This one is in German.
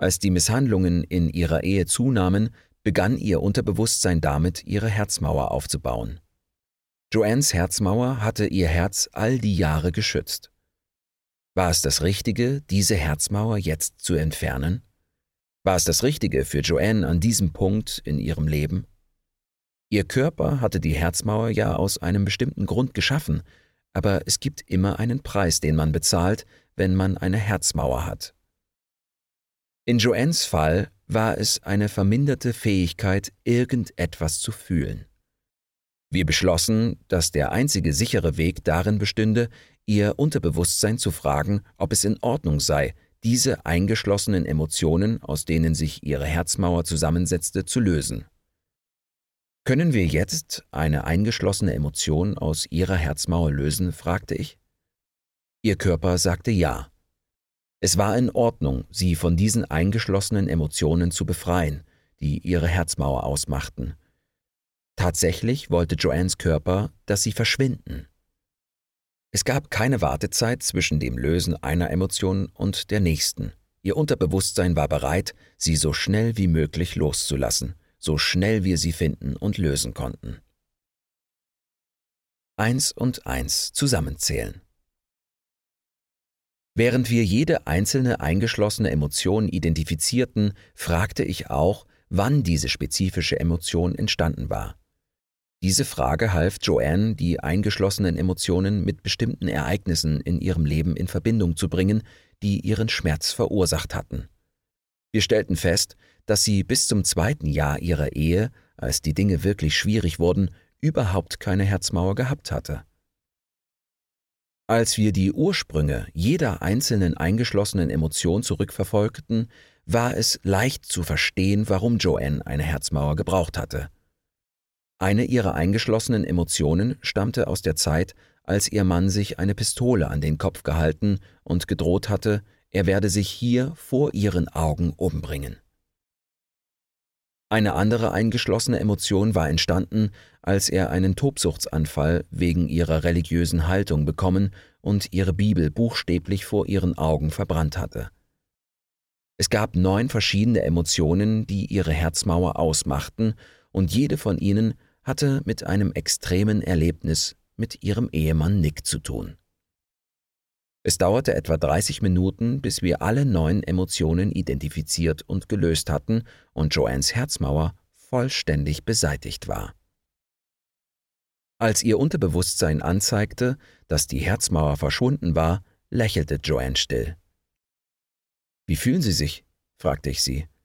Als die Misshandlungen in ihrer Ehe zunahmen, begann ihr Unterbewusstsein damit, ihre Herzmauer aufzubauen. Joannes Herzmauer hatte ihr Herz all die Jahre geschützt. War es das Richtige, diese Herzmauer jetzt zu entfernen? War es das Richtige für Joanne an diesem Punkt in ihrem Leben? Ihr Körper hatte die Herzmauer ja aus einem bestimmten Grund geschaffen, aber es gibt immer einen Preis, den man bezahlt, wenn man eine Herzmauer hat. In Joannes Fall war es eine verminderte Fähigkeit, irgendetwas zu fühlen. Wir beschlossen, dass der einzige sichere Weg darin bestünde, ihr Unterbewusstsein zu fragen, ob es in Ordnung sei, diese eingeschlossenen Emotionen, aus denen sich ihre Herzmauer zusammensetzte, zu lösen. »Können wir jetzt eine eingeschlossene Emotion aus ihrer Herzmauer lösen?« fragte ich. Ihr Körper sagte ja. Es war in Ordnung, sie von diesen eingeschlossenen Emotionen zu befreien, die ihre Herzmauer ausmachten. Tatsächlich wollte Joannes Körper, dass sie verschwinden. Es gab keine Wartezeit zwischen dem Lösen einer Emotion und der nächsten. Ihr Unterbewusstsein war bereit, sie so schnell wie möglich loszulassen, so schnell wir sie finden und lösen konnten. 1 und 1 zusammenzählen. Während wir jede einzelne eingeschlossene Emotion identifizierten, fragte ich auch, wann diese spezifische Emotion entstanden war. Diese Frage half Joanne, die eingeschlossenen Emotionen mit bestimmten Ereignissen in ihrem Leben in Verbindung zu bringen, die ihren Schmerz verursacht hatten. Wir stellten fest, dass sie bis zum 2. Jahr ihrer Ehe, als die Dinge wirklich schwierig wurden, überhaupt keine Herzmauer gehabt hatte. Als wir die Ursprünge jeder einzelnen eingeschlossenen Emotion zurückverfolgten, war es leicht zu verstehen, warum Joanne eine Herzmauer gebraucht hatte. Eine ihrer eingeschlossenen Emotionen stammte aus der Zeit, als ihr Mann sich eine Pistole an den Kopf gehalten und gedroht hatte, er werde sich hier vor ihren Augen umbringen. Eine andere eingeschlossene Emotion war entstanden, als er einen Tobsuchtsanfall wegen ihrer religiösen Haltung bekommen und ihre Bibel buchstäblich vor ihren Augen verbrannt hatte. Es gab 9 verschiedene Emotionen, die ihre Herzmauer ausmachten, und jede von ihnen hatte mit einem extremen Erlebnis mit ihrem Ehemann Nick zu tun. Es dauerte etwa 30 Minuten, bis wir alle 9 Emotionen identifiziert und gelöst hatten und Joannes Herzmauer vollständig beseitigt war. Als ihr Unterbewusstsein anzeigte, dass die Herzmauer verschwunden war, lächelte Joanne still. »Wie fühlen Sie sich?« fragte ich sie.